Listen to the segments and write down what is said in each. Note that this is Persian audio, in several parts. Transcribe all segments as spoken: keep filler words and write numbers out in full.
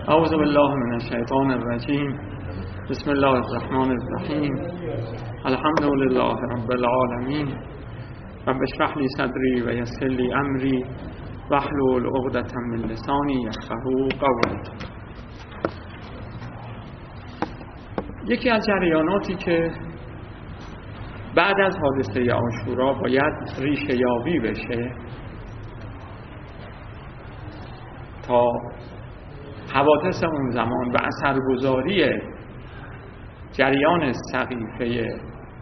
اعوذ بالله من الشیطان الرجیم. بسم الله الرحمن الرحیم. الحمد لله رب العالمین. رب اشرح لی صدری و یسر لی امری واحلل عقدة من لسانی یفقهوا قولی. یکی از جریاناتی که بعد از حادثه عاشورا باید ریشه یابی بشه تا حوادث اون زمان و اثرگذاری جریان سقیفه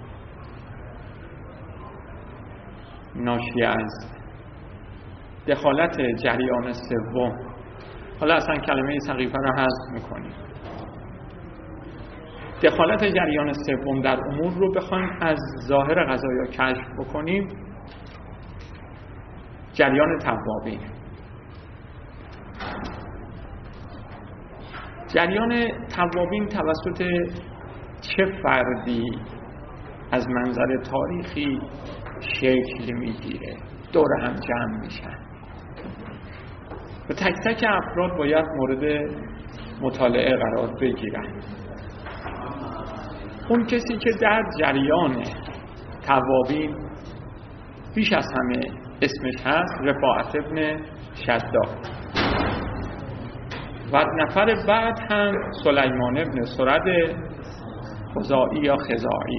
ناشی از دخالت جریان سوم، حالا اصلا کلمه سقیفه را حذف میکنیم، دخالت جریان سوم در امور رو بخوایم از ظاهر قضایا کشف بکنیم، جریان توابین. جریان توابین توسط چه فردی از منظر تاریخی شکل میگیره؟ دور هم جمع میشن و تک تک افراد باید مورد مطالعه قرار بگیرن. اون کسی که در جریان توابین بیش از همه اسمش هست رفاعت ابن شداد و نفر بعد هم سلیمان ابن سرد خزاعی یا خزاعی.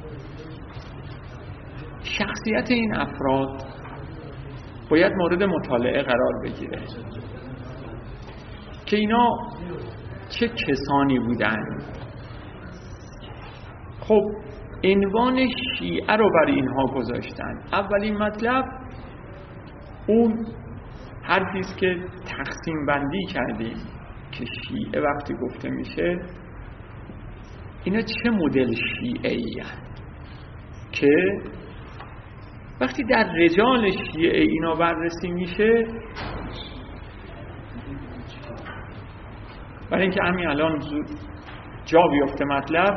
شخصیت این افراد باید مورد مطالعه قرار بگیره که اینا چه کسانی بودند. خب عنوان شیعه رو برای اینها گذاشتن. اولین مطلب اون حرفی است که تقسیم بندی کردیم که شیعه وقتی گفته میشه اینا چه مدل شیعه ای هست، که وقتی در رجال شیعه اینا بررسی میشه، برای اینکه همین الان زود جا بیفته مطلب،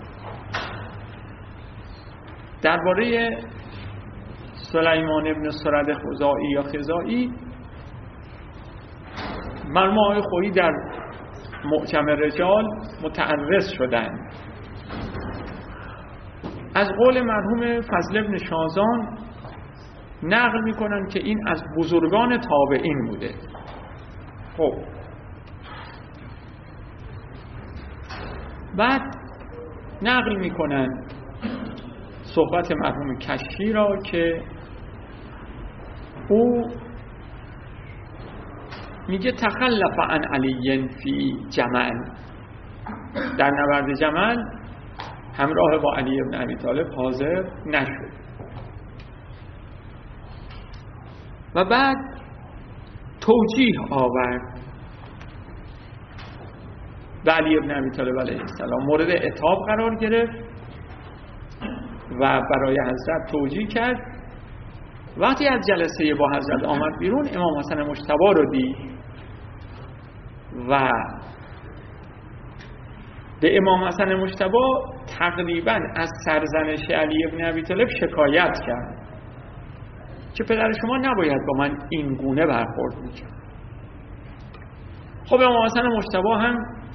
درباره سلیمان ابن سرد خزاعی یا خزاعی مرحوم آقای خویی در معجم رجال متعرض شدند. از قول مرحوم فضل ابن شازان نقل میکنن که این از بزرگان تابعین بوده. خب بعد نقل میکنن صحبت مرحوم کشی را که او میگه تخلف عن علی فی جمل، در نبرد جمل همراه با علی ابن ابی طالب حاضر نشد. و بعد توجیه آورد و علی ابن ابی طالب علیه السلام مورد عتاب قرار گرفت و برای حضرت توجیه کرد. وقتی از جلسه با حضرت آمد بیرون، امام حسن مجتبی رو دید و به امام حسن مجتبی تقریبا از سرزنش علی ابن ابی طالب شکایت کرد که پدر شما نباید با من این گونه برخورد میکرد. خب امام حسن مجتبی هم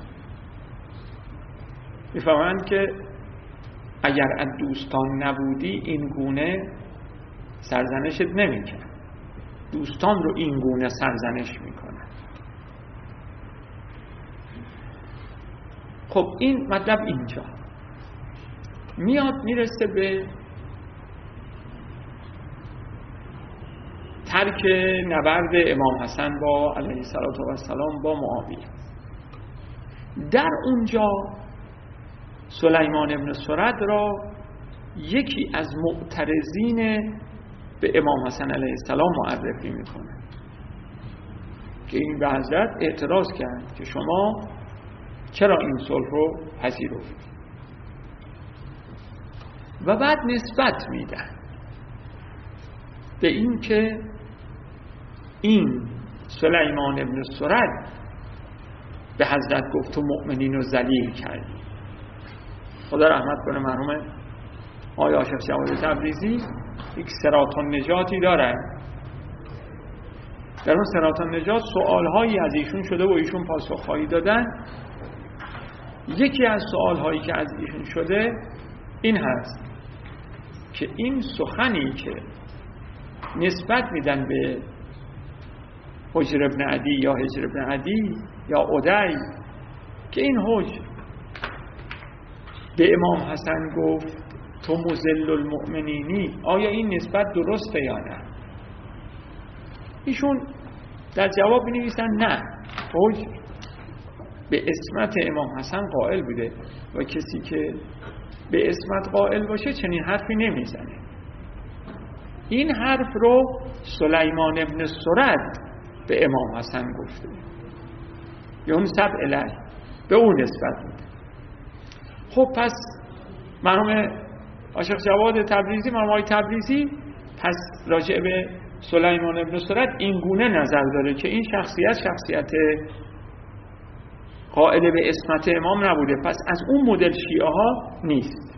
میفهمند که اگر از دوستان نبودی این گونه سرزنشت نمیکرد، دوستان رو این گونه سرزنش میکنن. خب این مطلب اینجا میاد میرسه به ترک نبرد امام حسن با علیه السلام با معاویه. در اونجا سلیمان ابن سرد را یکی از معترضین به امام حسن علیه السلام معرفی میکنه که این به حضرت اعتراض کرد که شما چرا این صلح رو پذیرفتید، و بعد نسبت میدن به این که این سلیمان ابن سرد به حضرت گفت تو مؤمنین رو ذلیل کردی. خدا رحمت کنه مرحوم آقای آشف جواد تبریزی یک صراط النجاتی داره در اون صراط النجات سوالهایی از ایشون شده و ایشون پاسخهایی دادن. یکی از سوالهایی که از ایشون شده این هست که این سخنی که نسبت میدن به حجر ابن عدی یا حجر ابن عدی یا عدی که این حجر به امام حسن گفت تو مذل المؤمنینی، آیا این نسبت درسته یا نه؟ ایشون در جواب می‌نویسن نه، حجر به عصمت امام حسن قائل بوده و کسی که به عصمت قائل باشه چنین حرفی نمیزنه. این حرف رو سلیمان ابن سرد به امام حسن گفته، ینسب الیه، به اون نسبت میده. خب پس مرحوم عاشق جواد تبریزی، مرحوم آقای تبریزی پس راجع به سلیمان ابن سرد این گونه نظر داره که این شخصیت شخصیت قائل به عصمت امام نبوده، پس از اون مدل شیعه ها نیست.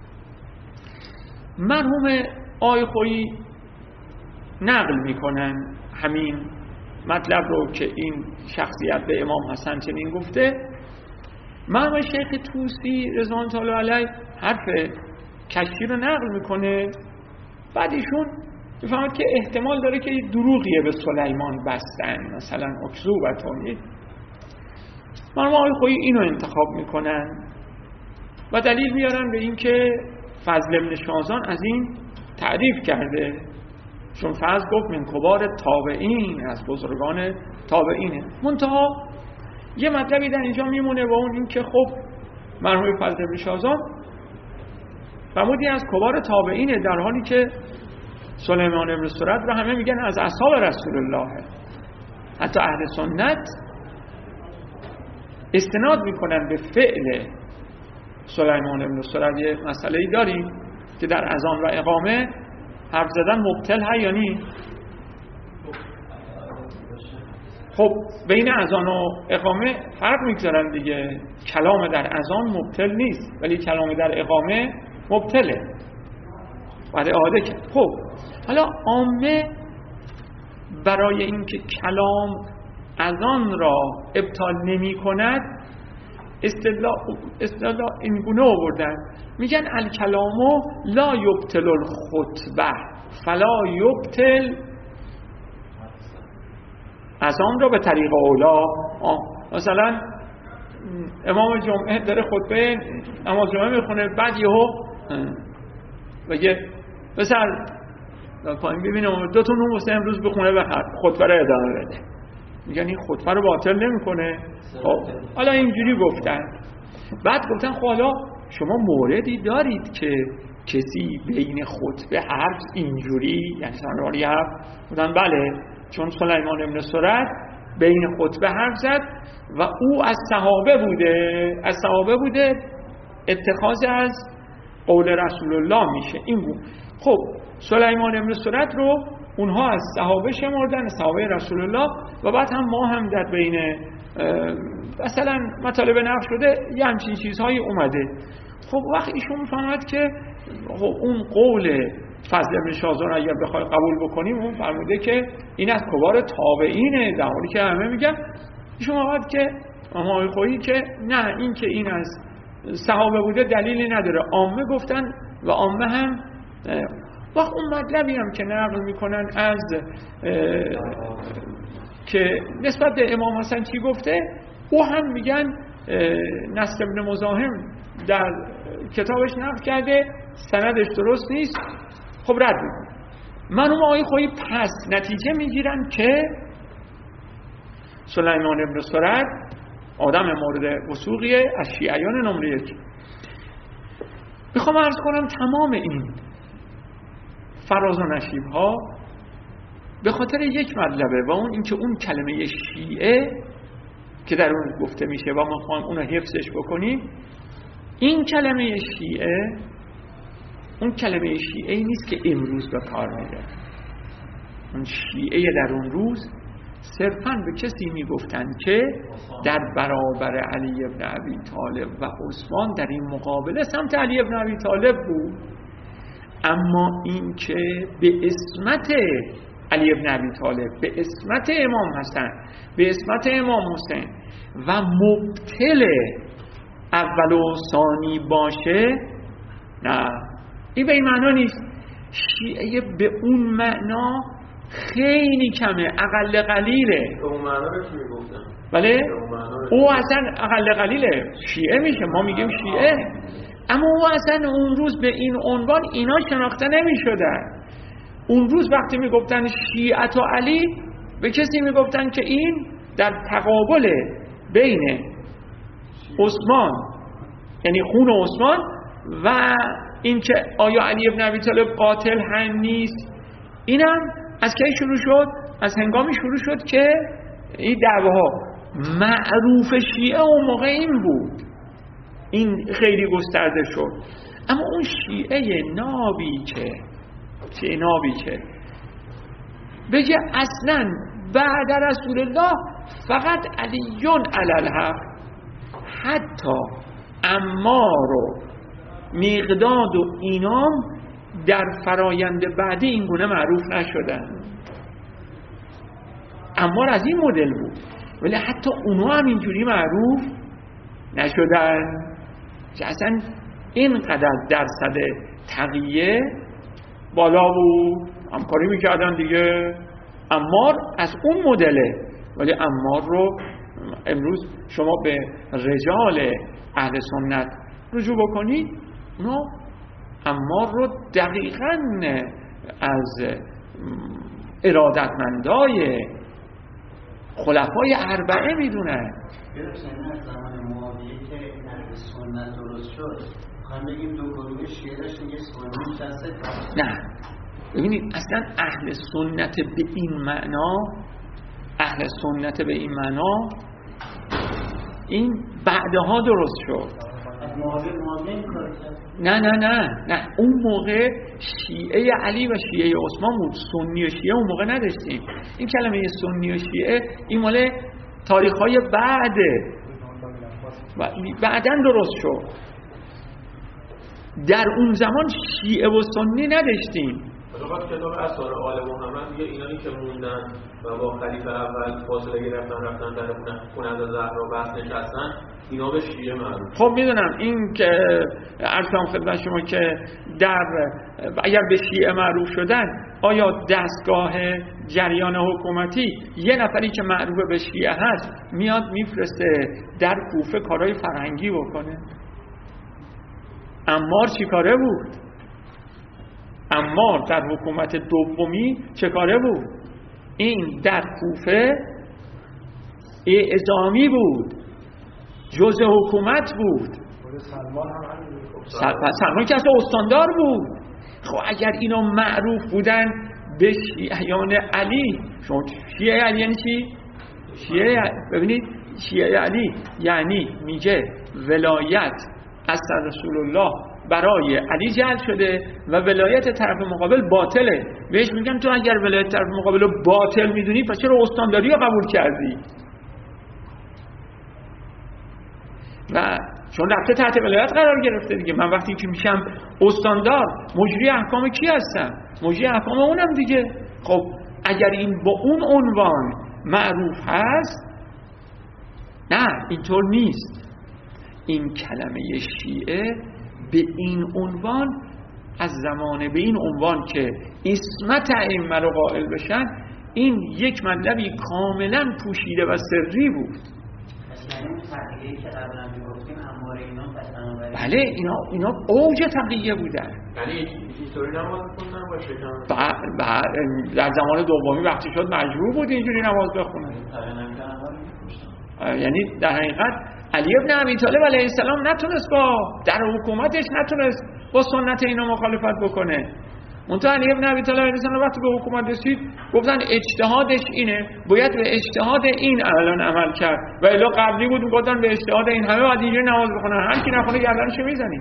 مرحوم آقای خویی نقل میکنن همین مطلب رو که این شخصیت به امام حسن چنین گفته. مرحوم شیخ طوسی رضوان تعالی علیه حرف کشی رو نقل میکنه، بعد ایشون میفهمد که احتمال داره که دروغیه به سلیمان بستن، مثلا اکذوبتون. مرحوم آقای خویی اینو انتخاب میکنن و دلیل میارن به این که فضل ابن شازان از این تعریف کرده، چون فضل گفت من کبار تابعین، از بزرگان تابعینه. منتها یه مطلبی در اینجا میمونه و اون این که خب مرحوم فضل ابن شازان فرمودی از کبار تابعینه، در حالی که سلیمان ابن سرد رو همه میگن از اصحاب رسول الله. حتی اهل سنت استناد میکنن به فعل سلیمان ابن سرد. یه مسئله‌ای داریم که در اذان و اقامه حرف زدن مبتل هست یا نی؟ خب بین اذان و اقامه فرق میگذارن دیگه. کلام در اذان مبتل نیست ولی کلام در اقامه مبتله، بعد اعاده کرد. خب حالا عامه برای اینکه کلام اذان را ابطال نمی کند استدلال استدلال این گونه آوردن، میگن الکلامو لا یبطل الخطبه فلا یبطل اذان را به طریق اولا. مثلا امام جمعه داره خطبه نماز جمعه میخونه، بعد یهو بگه بسر پایین ببینم دو تا نون واسه امروز بخونه بخر، خطبه رو ادامه بده. میگن این خطبه رو باطل نمیکنه. خب حالا اینجوری گفتن، بعد گفتن خب حالا شما موردی دارید که کسی بین خطبه حرف اینجوری یعنی سنواری حرف؟ بودن بله، چون سلیمان ابن سرد بین خطبه حرف زد و او از صحابه بوده، از صحابه بوده، اتخاذ از قول رسول الله میشه این بود. خب سلیمان ابن سرد رو اونها از صحابه شمردن، صحابه رسول الله، و بعد هم ما هم در بین مثلا مطالب نقل شده یه همچین چیزهایی اومده. خب وقت ایشون میفهمد که خب اون قول فضل ابن شازان اگر بخوای قبول بکنیم اون فرموده که این از کبار تابعینه، در حالی که همه میگن ایشون میگه که آقای خویی که نه، این که این از صحابه بوده دلیلی نداره، عامه گفتن و عامه هم وقت اون مطلبی هم که نقل میکنن از که نسبت به امام حسن چی گفته، او هم میگن نصر ابن مزاحم در کتابش نقل کرده سندش درست نیست. خب رد میکنن. مرحوم آقای خویی پس نتیجه میگیرن که سلیمان ابن سرد آدم مورد وثوقیه، از شیعیان نمره یک. میخوام عرض کنم تمام این فراز و نشیب ها به خاطر یک مطلبه و اون اینکه اون کلمه شیعه که در اون گفته میشه و ما خواهم اونو حفظش بکنیم، این کلمه شیعه اون کلمه شیعه نیست که امروز به کار میره. اون شیعه در اون روز صرفاً به کسی میگفتن که در برابر علی ابن ابی طالب و عثمان در این مقابله سمت علی ابن ابی طالب بود، اما این که به عصمت علی ابن ابی طالب، به عصمت امام حسن، به عصمت امام حسین و مبطل اول و ثانی باشه، نه، این به این معنا نیست. شیعه به اون معنا خیلی کمه، اقل قلیله. به اون معنا رو چی میگفتن؟ بله؟ او اصلا اقل قلیله، شیعه میشه، ما میگیم شیعه، اما او اصلا اون روز به این عنوان اینا شناخته نمیشدن. اون روز وقتی میگفتن شیعت و علی، به کسی میگفتن که این در تقابل بین عثمان، یعنی خون عثمان، و اینکه آیا علی ابن ابی طالب قاتل هم نیست. اینم از کی شروع شد؟ از هنگامی شروع شد که این دعواها معروف شیعه اون موقع این بود، این خیلی گسترده شد. اما اون شیعه نابی که چه نابی که بگه اصلا بعد رسول الله فقط علیون علی الحق، حتی عمار و مقداد و اینام در فرایند بعدی این گونه معروف نشدن. عمار از این مدل بود، ولی حتی اونا هم اینجوری معروف نشدن که اصلا اینقدر درصد تقیه بالا بود، همکاری میکردن دیگه. عمار از اون مدله، ولی عمار رو امروز شما به رجال اهل سنت رجوع بکنید، اونا عمار رو دقیقاً از ارادتمندای خلفای اربعه میدونن. برسن از زمان معاویه که اهل سنت درست شد، خواهیم بگیم دو گروه شیعه داشتن، یه سنی شسته. نه، ببینید اصلا اهل سنت به این معنا، اهل سنت به این معنا این بعدها درست شد. نه نه نه نه اون موقع شیعه علی و شیعه عثمان بود، سنی و شیعه اون موقع نداشتیم. این کلمه سنی و شیعه این مال تاریخ‌های بعده، بعداً درست شد. در اون زمان شیعه و سنی نداشتیم. وقتی کتاب اسرار آل محمد میگه اینایی که موندن و با خلیفه اول فاصله گرفتن رفتن در خونه از زهرا بس نشستن، اینا به شیعه معروف. خب میدونم این که عرضم خدمت شما که در اگر به شیعه معروف شدن، آیا دستگاه جریان حکومتی یه نفری که معروف به شیعه هست میاد میفرسته در کوفه کارهای فرهنگی بکنه؟ عمار چی کاره بود؟ عمار در حکومت دومی چه کاره بود؟ این در کوفه اعزامی بود، جزء حکومت بود. سلمان هم همین سلمان, سلمان که اصلا استاندار بود. خب اگر اینا معروف بودن به شیعیان علی، شما شیعه علی یعنی چی؟ شیعه ببینید، شیعه علی یعنی میگه ولایت از رسول الله برای علی جعل شده و ولایت طرف مقابل باطله. بهش میگن تو اگر ولایت طرف مقابل رو باطل میدونی، پس چرا استانداری رو قبول کردی؟ و چون رفته تحت ولایت قرار گرفته دیگه. من وقتی که میشم استاندار، مجری احکام کی هستم؟ مجری احکام اونم دیگه. خب اگر این با اون عنوان معروف هست، نه اینطور نیست. این کلمه شیعه به این عنوان از زمانه به این عنوان که عصمت ائمه رو قائل بشن، این یک مطلبی کاملا پوشیده و سری بود. بله اینا اینا اوج تقیه بودن. یعنی هیستوری نماز خوندن با شکم؟ در زمان دومی وقتی شد مجبور بود اینجوری نماز بخونن. یعنی در حقیقت علی ابن ابی طالب علیه السلام نتونست با در حکومتش نتونست با سنت اینا مخالفت بکنه. منتها علی ابن ابی طالب علیه السلام وقتی به حکومت رسید گفتن اجتهادش اینه، باید به اجتهاد این الان عمل کرد، و الا قبلی بود میگفتن به اجتهاد این همه باید اینجوری نماز بخونن، هر کی نخونه گردنشو میزنیم.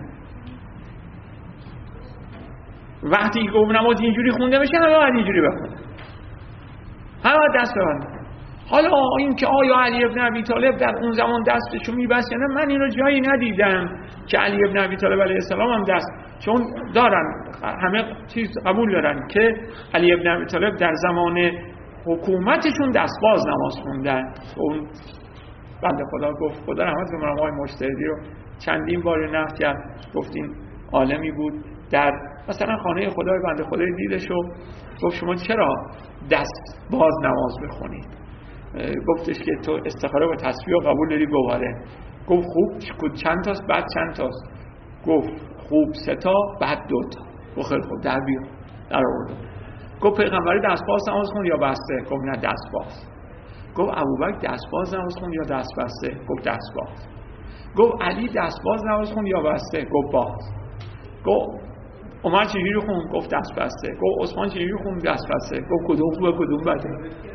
وقتی که گفت نماز اینجوری خونده بشه همه باید اینجوری بخونن، همه باید دست ببندن. حالا این که آیا علی ابن ابی طالب در اون زمان دستشو میبست یا نه، من این رو جایی ندیدم که علی ابن ابی طالب علیه السلام هم دست، چون دارن همه چیز قبول دارن که علی ابن ابی طالب در زمان حکومتشون دستباز نماز خوندن. اون بنده خدا گفت، خدا رحمت کنه، آقای مجتهدی رو چندین بار نقد کرد، گفت این عالمی بود در مثلا خانه خدای بنده خدای دیدش و گفت شما چرا دست باز نماز بخونید؟ گفتش که تو استخاره و تسبیح قبول داری؟ گواره. گفت خوب چند تاست؟ بعد چند تاست؟ گفت خوب سه تا بعد دو تا. گفت خیلی خوب در بیا، در آورد. گفت پیغمبری دست باز نماز خوند یا بسته؟ گفت نه دست باز. گفت ابوبکر دست باز نماز خوند یا دست بسته؟ گفت دست باز. گفت علی دست باز نماز خوند یا بسته؟ گفت باز. گفت عمر چجوری خوند؟ گفت دست بسته. گفت عثمان چجوری خوند؟ دست بسته. گفت کدوم خوبه کدوم بده؟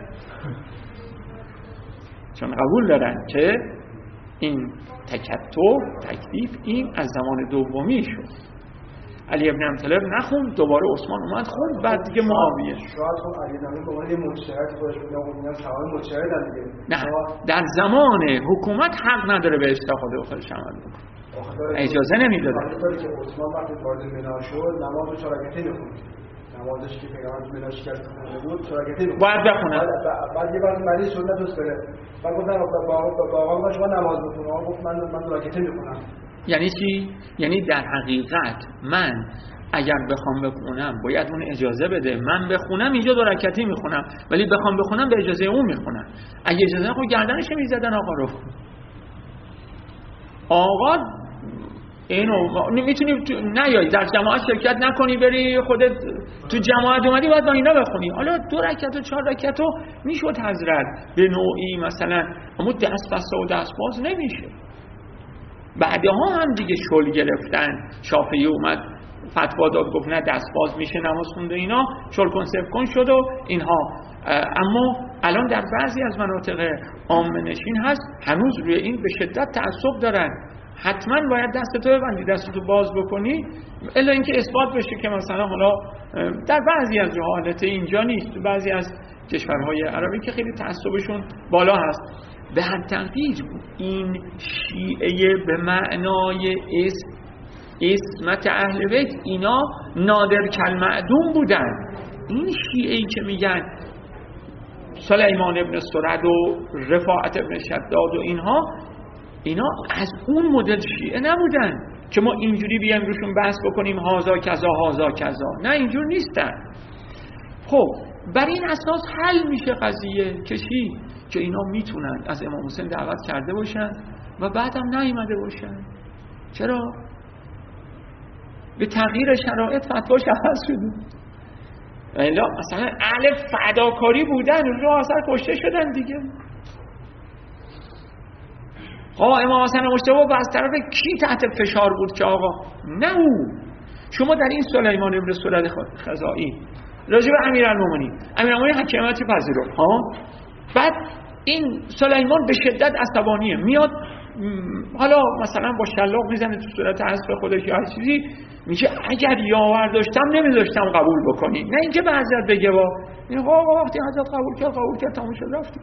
چون قبول دارن که این تکتر تکلیف این از زمان دومی شد. علی ابن ابی طالب نخوند، دوباره عثمان اومد خوند، بعد دیگه معاویه. شاید خب علی ابن ابی طالب به عنوان مجتهد خودش میگه اون تمام مجتهدن دیگه. نه در زمان حکومت حق نداره به اجتهاد خودش عمل بکنه. اجازه نمیداده. وقتی که عثمان وقتی وارد منا شد نماز چهار رکعته میخوند. نمازش که پیغمبر منا شکست خونده بود چهار رکعته میخوند. باید بخونه. بعد یه بار مریض شد دوست داره. بعد گفتن با آقا شما نماز بخونه. آقا گفت من من دو رکعته میخونم. یعنی چی؟ یعنی در حقیقت من اگر بخوام بخونم باید اون اجازه بده. من بخونم اینجا دو رکعتی میخونم، ولی بخوام بخونم به اجازه اون میخونم. اگه اجازه نخواد گردنش میزدن آقا رو. آقا اینو میتونی نیایی در جماعت شرکت نکنی، بری خودت تو جماعت اومدی باید با اینا بخونی. حالا دو رکعت و چهار رکعت میشد حضرت به نوعی مثلا، اما دست بسته و دست باز نمیشه. بعدها هم دیگه شل گرفتن، شافعی اومد فتوا داد گفت نه دست باز میشه نماز خونده، اینا شل کن صفر کن شد و اینها. اما الان در بعضی از مناطق عامه نشین هست هنوز روی این به شدت تعصب دارن، حتما باید دستتو ببندی، دستتو باز بکنی، الا اینکه اثبات بشه که مثلا حالا در بعضی از حالت اینجا نیست، تو بعضی از کشورهای عربی که خیلی تعصبشون بالا هست. به هر تقدیر این شیعه به معنای اسم اسمت اهل بیت اینا نادر کالمعدوم بودن. این شیعه‌ای که میگن سلیمان ابن سرد و رفاعت ابن شداد و اینها، اینا از اون مدل شیعه نبودن که ما اینجوری بیایم روشون بحث بکنیم هازا کذا هازا کذا. نه اینجور نیستن. خب بر این اساس حل میشه قضیه کشی که اینا میتونن از امام حسین دعوت کرده باشن و بعدم نیامده باشن. چرا؟ به تغییر شرایط فتواش عوض شده. الا مثلا اهل فداکاری بودن رو اثر کشته شدن دیگه. آقا امام حسین مجتبی از طرف کی تحت فشار بود که آقا نه او. شما در این سلیمان ابن سرد خزائی راجع به امیرالمومنین امیرالمومنین حکیمتی پذیرفت ها، بعد این سلیمان به شدت عصبانیه، میاد حالا مثلا با شلاق میزنه تو صورت حسب خودش یا هر چیزی، میگه اگر یاور داشتم نمیذاشتم قبول بکنی. نه اینکه به حضرت بگه با این آقا وقتی حضرت قبول کرد قبول کرد تموم شد رفت.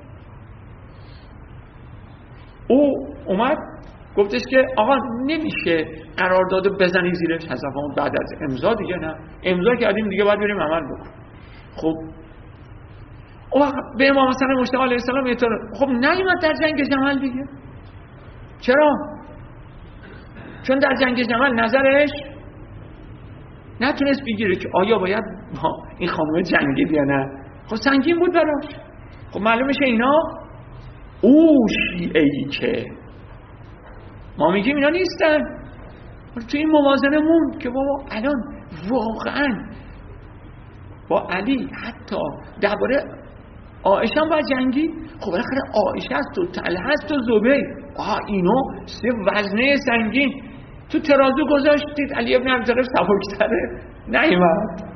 او اومد گفتش که آقا نمیشه قرارداد بزنی زیرش، حذف اون بعد از امضا دیگه. نه امضا کردیم دیگه باید بریم عمل بکن. خب او به امام حسن مجتبی علیه السلام اعتراض، خب نیومد در جنگ جمل دیگه. چرا؟ چون در جنگ جمل نظرش نتونست بگیره که آیا باید این خانم جنگید یا نه. خب سنگین بود براش. خب معلوم میشه اینا او شیعه‌ای که ما میگیم اینا نیستن. تو این موازنه موند که بابا الان واقعا با علی حتی درباره عایشه هم باید جنگی. خب بالاخره عایشه است و طلحه است و زبیر، آها اینو سه وزنه سنگین تو ترازو گذاشتید، علی ابن ابی طالب سبک‌تره نیامد.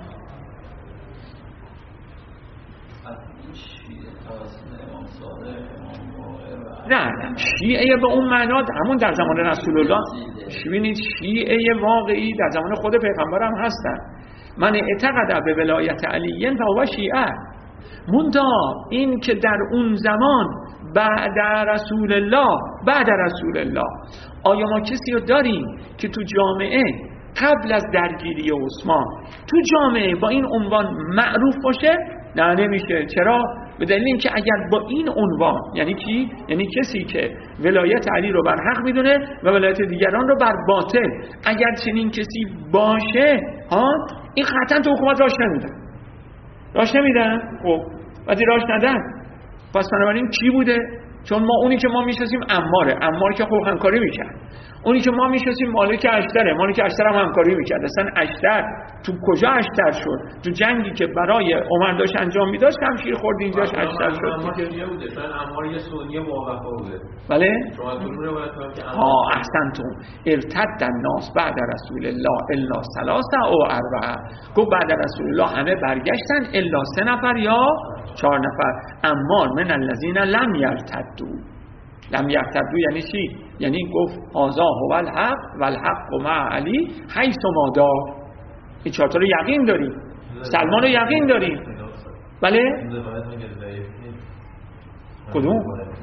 نه شیعه به اون معنا همون در زمان رسول الله، ببینید شیعه واقعی در زمان خود پیغمبر هم هستن. من اعتقد به ولایت علی فهو شیعه. منتها این که در اون زمان بعد رسول الله بعد رسول الله آیا ما کسی رو داریم که تو جامعه قبل از درگیری عثمان تو جامعه با این عنوان معروف باشه؟ نه نمیشه. چرا؟ به دلیل اینکه اگر با این عنوان، یعنی کی؟ یعنی کسی که ولایت علی رو بر حق میدونه و ولایت دیگران رو بر باطل، اگر چنین کسی باشه ها، این قطعا تو حکومت راش نمیدن راش نمیدن خب وقتی راش ندن پس بنابراین کی بوده؟ چون ما اونی که ما میشناسیم عماره، عمار که خوب همکاری میکرد. اونی که ما میشناسیم مالک اشتره، مالک اشتر هم همکاری میکرد. اصلا اشتر تو کجا اشتر شد؟ تو جنگی که برای عمر داشت انجام میداد شمشیر خورد اینجاش اشتر شد. عمار که بوده، شاید عمار یه سنی موقفه بوده. بله؟ شما تو روایت که ها احسنتم ارتد الناس بعد رسول الله الا ثلاثه او اربعه. گفت بعد رسول الله همه برگشتن الا سه نفر یا چهار نفر. عمار من الذین لم یرتدوا. لم یرتدوا یعنی چی؟ یعنی گفت هذا هو الحق و الحق مع علی حیث ما دار. این چهار تا رو یقین داریم. سلمان رو یقین داریم. بله؟ کدوم؟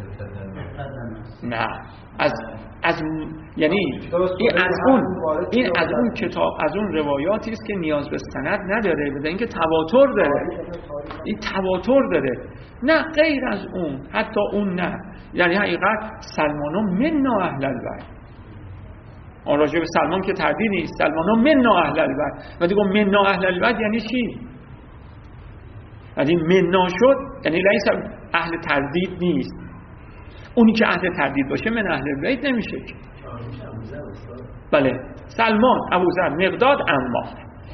نه از از یعنی این از اون این از اون کتاب از اون روایاتی است که نیاز به سند نداره، بده اینکه تواتر داره. این تواتر داره، نه غیر از اون، حتی اون نه. یعنی حقیقت سلمانو منا اهل البیت. آن راجع به سلمان که تردید نیست. سلمانو منا اهل البیت. و دیگه منا اهل البیت یعنی چی؟ یعنی منا شد یعنی لیس اهل تردید نیست. اونی که اهل تردید باشه من اهل بیت نمیشه. بله سلمان، ابوذر، مقداد، عمار.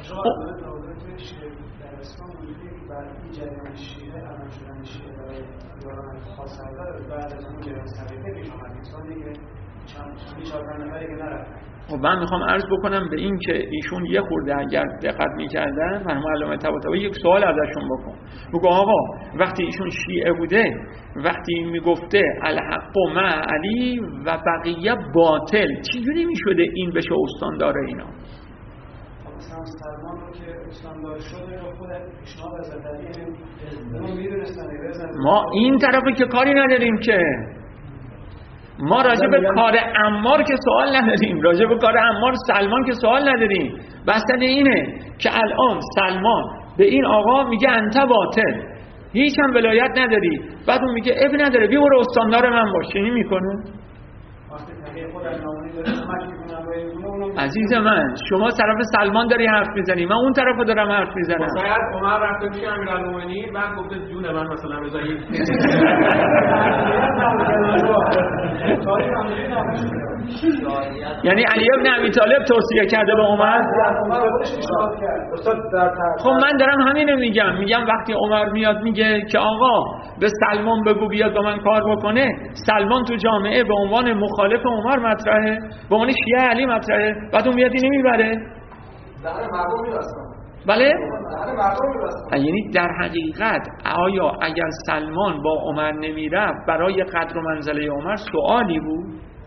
خب من میخوام عرض بکنم به این که ایشون یه خورده اگر دقت میکردن مرحوم علامه طباطبایی یک سوال ازشون بکن. بگو آقا وقتی ایشون شیعه بوده، وقتی میگفته الحق مع علی و بقیه باطل، چجوری میشده این بشه استاندار اینا؟ مثلا سلمان رو که استاندار شده رو خود پیشنهاد از علی اونو میدونستن. ما این طرفی که کاری نداریم که ما راجع به کار عمار که سوال نداریم، راجع به کار عمار سلمان که سوال نداریم. بستن اینه که الان سلمان به این آقا میگه انت باطل، هیچ هم ولایت نداری، بعد اون میگه اب نداره بیا برو استاندار من باش. چنین میکنه؟ عزیز من شما طرف سلمان داری حرف میزنی، من اون طرفو دارم حرف میزنم. شاید عمر رفته پیش امیرالمومنین بعد گفته جون من مثلا بذارید یعنی علی ابن ابی طالب توصیه کرده به عمر. خب من دارم همینو میگم، میگم وقتی عمر میاد میگه که آقا به سلمان بگو بیاد با من کار بکنه، سلمان تو جامعه به عنوان مخالف عمر مطرحه، به عنوان شیعه علی مطرحه، بعد اون میاد اینو میبره دهن مردم میبسن. بله؟ دهن مردم میبسن. یعنی در حقیقت آیا اگر سلمان با عمر نمیره برای قدر و منزله عمر سوالی بود؟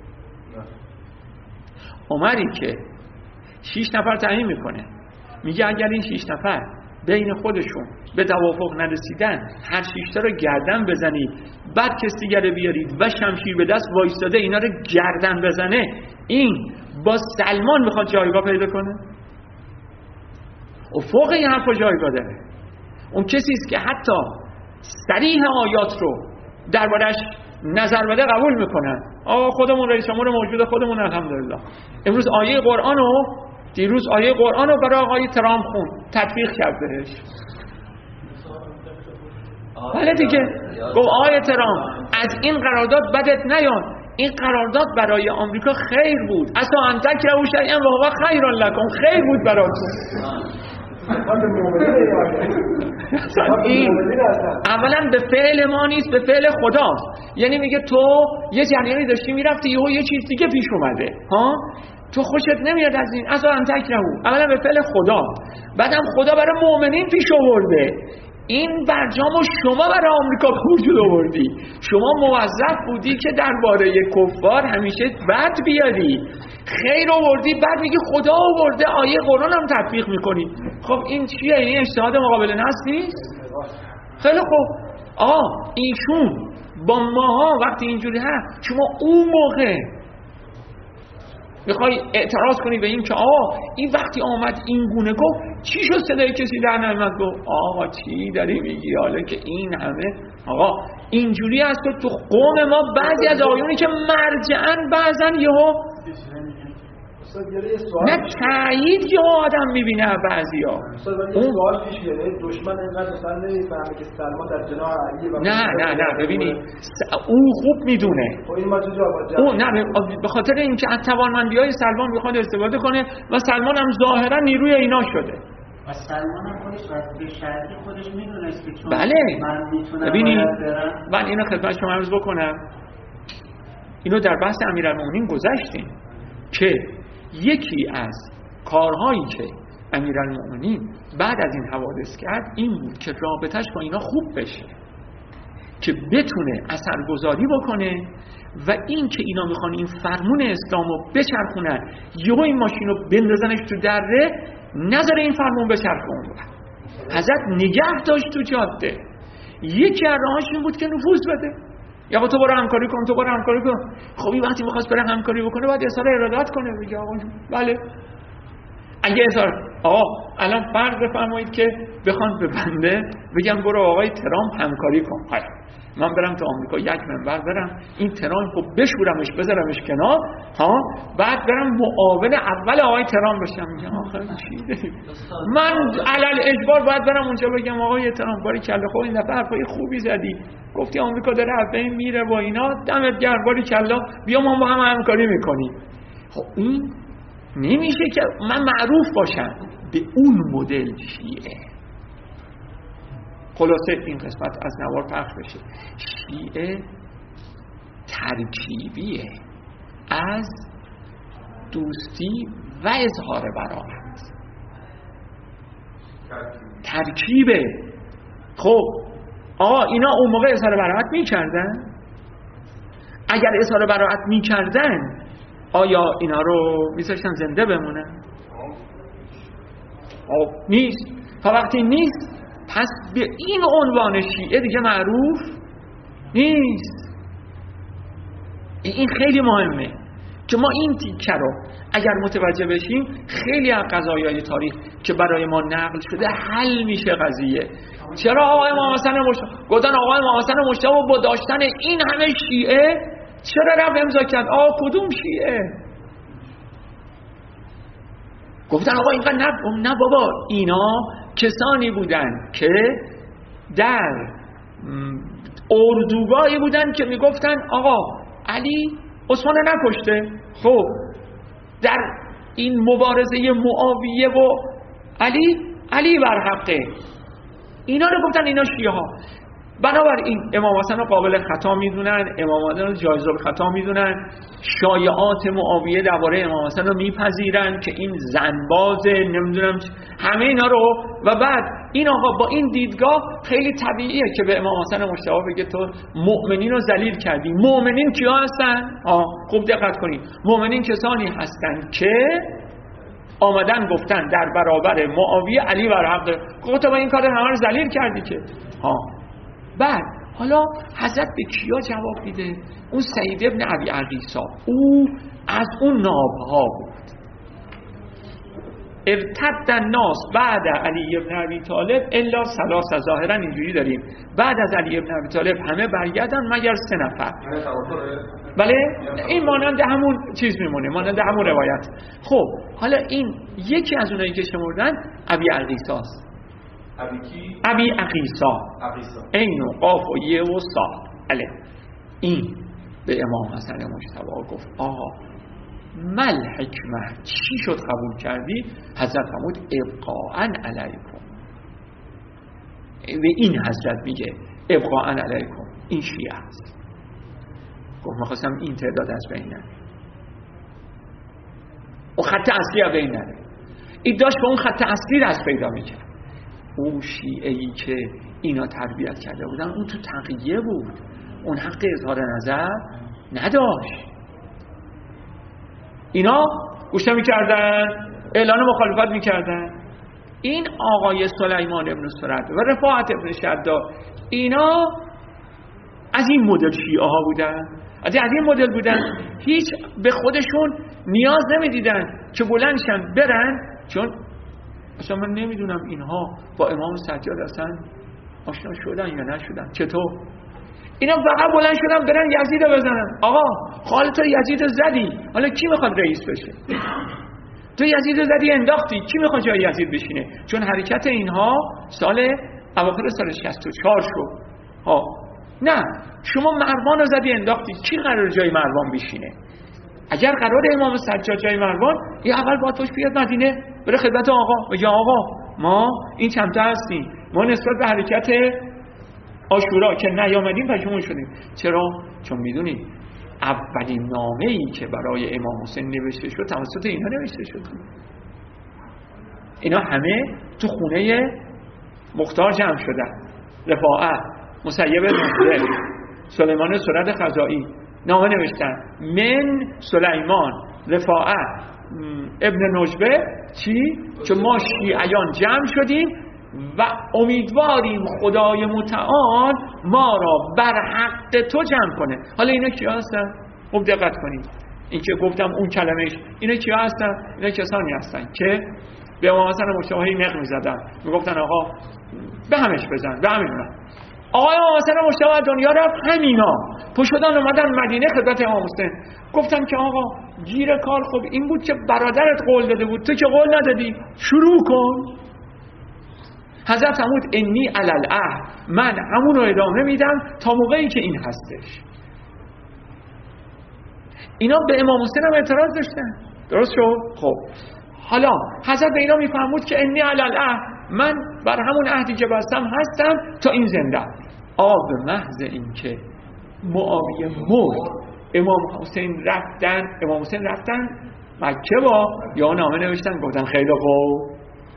عمری که شیش نفر تعیین میکنه، میگه اگر این شیش نفر بین خودشون به توافق نرسیدن هر شیشتا رو گردن بزنید، بعد کسی دیگه بیارید و شمشیر به دست وایستاده اینا رو گردن بزنه، این با سلمان میخواد جایگاه پیدا کنه؟ و فوق این حرفا جایگاه داره. اون کسی است که حتی صریح آیات رو دربارش نظر بده قبول میکنن. آقا خودمون رئیس جمهور موجود خودمون الحمدلله. امروز آیه قرآن رو دیروز آیه قرآن رو برای آقای ترامپ خون تطبیق کرد بهش. بله دیگه گفت آیه ترامپ از این قرارداد بدت نیاد، این قرارداد برای آمریکا خیر بود. اصلا انتک رو شیئا و هو خیر لکم، خیر بود براتون. این اولا به فعل ما نیست، به فعل خداست. یعنی میگه تو یه جریانی داشتی میرفتی یهو یه چیز دیگه پیش اومده ها، تو خوشت نمیاد از این، اصلا انتک رو اولا به فعل خدا، بعدم خدا برای مؤمنین پیش آورده. این برجامو شما برای آمریکا وجود آوردی، شما موظف بودی که درباره کفار همیشه بد بیاری، خیر آوردی، بعد میگی خدا آورده، آیه قرآن هم تطبیق میکنی. خب این چیه؟ این اجتهاد مقابل نص نیست؟ خیلی خوب. آه ایشون با ماها وقتی اینجوری هست، شما اون موقع میخوای اعتراض کنی به این که آقا این وقتی آمد این گونه گفت چی شد صدای کسی در نمیاد؟ گفت آقا چی داری میگی حالا که این همه آقا اینجوری است که تو قوم ما بعضی از آقایونی که مرجعن بعضن یهو نه تایید که آدم میبینه بعضیا اون سوال پیش میاد دشمن اینقدر مثلا نمیفهمه که سلمان در جناح علی نه نه نه ببینید او خوب میدونه او نه به خاطر اینکه از توانمندی‌های سلمان میخواد استفاده کنه و سلمان هم ظاهرا نیروی اینا شده و سلمان هم خودش به شرطی خودش میدونست که چون بله. من میتونم ببینید برم. من اینو خدمت شما عرض بکنم، اینو در بحث امیرالمومنین گذاشتیم که یکی از کارهایی که امیرالمومنین بعد از این حوادث کرد این بود که رابطش با اینا خوب بشه، که بتونه اثرگذاری بکنه و این که اینا میخوان این فرمون اسلامو بچرخونن یهو این ماشینو بندازنش تو دره، نذاره این فرمون بچرخه اون رو حضرت نگه داشت تو جاده. یکی از راهاش این بود که نفوذ بده، یا با تو برو همکاری کن تو برو همکاری کن. خب این وقتی میخواست بره همکاری بکنه باید اظهار ارادت کنه، بگه آقا بله اگه اظهار آقا الان فرض بفرمایید که بخوان به بنده بگم برو آقای ترامپ همکاری کن، های من برم تو آمریکا یک منبر برم این ترامپ خب بشورمش بذارمش کنار ها، بعد برم معاون اول آقای ترامپ بشم، میگم آخه چی من علل اجبار باید برم اونجا بگم آقای ترامپ باری کله خب این دفعه حرفای خوبی زدی، گفتی آمریکا داره از بین میره با اینا، دمت گرم باری کلا بیا ما با هم همکاری میکنیم. خب این نمیشه که من معروف باشم به اون مدل شیعه. خلاصه این قسمت از نوار پخش بشه، شیعه ترکیبیه از دوستی و اظهار براءت، ترکیبه. خب آقا اینا اون موقع اظهار براءت میکردن؟ اگر اظهار براءت میکردن آیا اینا رو میذاشتن زنده بمونن؟ خب نیست. تا وقتی نیست پس به این عنوان شیعه دیگه معروف نیست. این خیلی مهمه که ما این تیکه رو اگر متوجه بشیم خیلی از قضایای تاریخ که برای ما نقل شده حل میشه قضیه. چرا آقای امام حسن مجتبی گفتن آقای امام حسن مجتبی با داشتن این همه شیعه چرا رفت امضا کرد؟ آقا کدوم شیعه؟ گفتن آقا اینقدر نه نه بابا اینا کسانی بودن که در اردوگاهی بودن که میگفتن آقا علی عثمان نکشته. خب در این مبارزه معاویه و علی علی بر حقه، اینا رو گفتن اینا شیعه ها. بنابراین امام حسن رو قابل خطا میدونن، امام حسن رو جایز الخطا میدونن، شایعات معاویه درباره امام حسن رو میپذیرن که این زنبازه نمیدونم همه اینا رو، و بعد این آقا با این دیدگاه خیلی طبیعیه که به امام حسن مجتبی بگه تو مؤمنین رو ذلیل کردی. مؤمنین کیا هستن؟ آه خوب دقت کنید، مؤمنین کسانی هستن که آمدن گفتن در برابر معاویه علی بر حق. خب تو با این کار همه رو ذلیل کردی که ها. بعد حالا حضرت به کیا جواب میده؟ اون سعید ابن ابی عقیصا، او از اون نابها بود. ارتد الناس بعد علی ابن ابی طالب الا ثلاثه، ظاهرا اینجوری داریم بعد از علی ابن ابی طالب همه برگردن مگر سه نفر. بله این مانند همون چیز میمونه، مانند همون روایت. خب حالا این یکی از اونایی که شمردن ابی عقیصاست. ابی کی؟ ابی عقیصا، عین و قاف و یه و صاد. بله این به امام حسن مجتبی گفت آقا مل حکمه، چی شد قبول کردی؟ حضرت فرمود ابقاءً علیکم. به این حضرت میگه ابقاءً علیکم، این شیعه است. گفت میخواستم این تعداد از بین نره، اون خط اصلی از بین نره. این داشت به اون خط اصلی دست پیدا میکرد. اون شیعه‌ای که اینا تربیت کرده بودن اون تو تقیه بود، اون حق اظهار نظر نداشت. اینا گوش میکردن، اعلان مخالفت میکردن. این آقای سلیمان ابن سرد و رفاعت ابن شداد اینا از این مدل شیعه ها بودن. از این مدل بودن، هیچ به خودشون نیاز نمیدیدن که بلندشن برن، چون اصلا من نمیدونم اینها با امام سجاد اصلا آشنا شدن یا نشدن. چطور؟ اینا فقط بلند شدن برن یزید رو بزنن. آقا خاله تو یزید رو زدی، حالا کی میخواد رئیس بشه؟ تو یزید رو زدی انداختی، کی میخواد جای یزید بشینه؟ چون حرکت اینها سال اواخر سال شصت و چهار شد. ها نه، شما مروان رو زدی انداختی، کی قرار جای مروان بشینه؟ اگر قرار امام سجاد جای مروان، یه اول باید باش بیاد مدینه بره خدمت آقا بگه آقا ما این چمته هستیم، ما نسبت به حرکت عاشورا که نیامدیم پشیمون شدیم. چرا؟ چون میدونید اولین نامه‌ای که برای امام حسین نوشته شد توسط اینا نوشته شد. اینا همه تو خونه مختار جمع شدن. رفاعت، مسیب نصره، سلیمان سرد خزائی نامه نوشتن. من سلیمان، رفاعت، ابن نجبه چی؟ که ما شیعیان جمع شدیم و امیدواریم خدای متعال ما را بر حق تو جمع کنه. حالا اینا کیا هستن؟ خوب دقت کنید. این که گفتم اون کلمش، اینا کیا هستن؟ اینا کسانی هستن که به امام حسن مشتبهی نق می‌زدن، میگفتن آقا به همش بزن، به همینا. آقای امام حسن مشتبه دنیا رفت، همینا پشودان اومدن مدینه خدمت امام حسین، گفتن که آقا گیر کار خوب این بود که برادرت قول داده بود، تو که قول ندادی، شروع کن. حضرت فرمود انی علی العهد، من همون رو ادامه میدم تا موقعی که این هستش. اینا به امام حسین هم اعتراض داشتن، درست شد؟ خب حالا حضرت به اینا میفرمود که انی علی العهد، من بر همون عهدی که بستم هستم تا این زنده. آب محض این که معاویه مرد، امام حسین رفتن امام حسین رفتن مکه با یا نامه نوشتن گفتن خیلی خوب.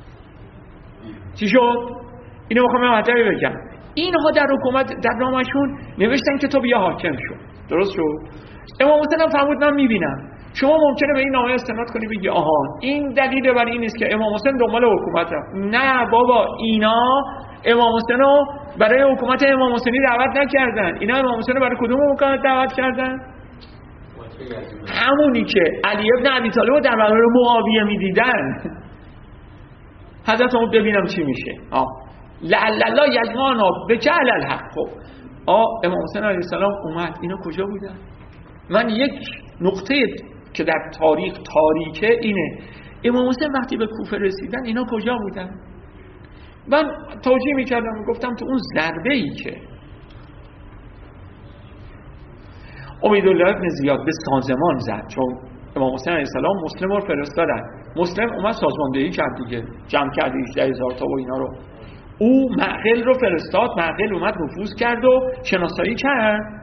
چی شد؟ اینو میخوام یه مطلبی بگم. اینها در حکومت در نامشون نوشتن که تو بیا حاکم شو، درست شد؟ امام حسین هم فرمود من میبینم شما ممکنه به این نامه استناد کنی بگی آها این دلیل بر این نیست که امام حسین دنبال حکومت رفت. نه بابا، اینا امام حسین رو برای حکومت امام حسینی دعوت نکردن. اینا امام حسین رو برای کدوم حکومت دعوت کردن؟ همونی که علی ابن ابی طالب رو در برابر معاویه میدیدن. حضرت هم ببینم چی میشه. آه لعل الله یجمعنا بجعل الحق. خب آه امام حسین علیه السلام اومد، اینا کجا بودن؟ من یک نقطه که در تاریخ تاریکه اینه، امام حسین وقتی به کوفه رسیدن اینا کجا بودن؟ من توجیه میکردم، گفتم تو اون ضربه ای که امیدالله ابن زیاد به سازمان زد، چون امام حسین علیه السلام مسلم رو فرستادن، مسلم اومد سازماندهی کرد دیگه، جمع کرد هجده هزار تا و اینا رو. او معقل رو فرستاد، معقل اومد نفوذ کرد و شناسایی کرد.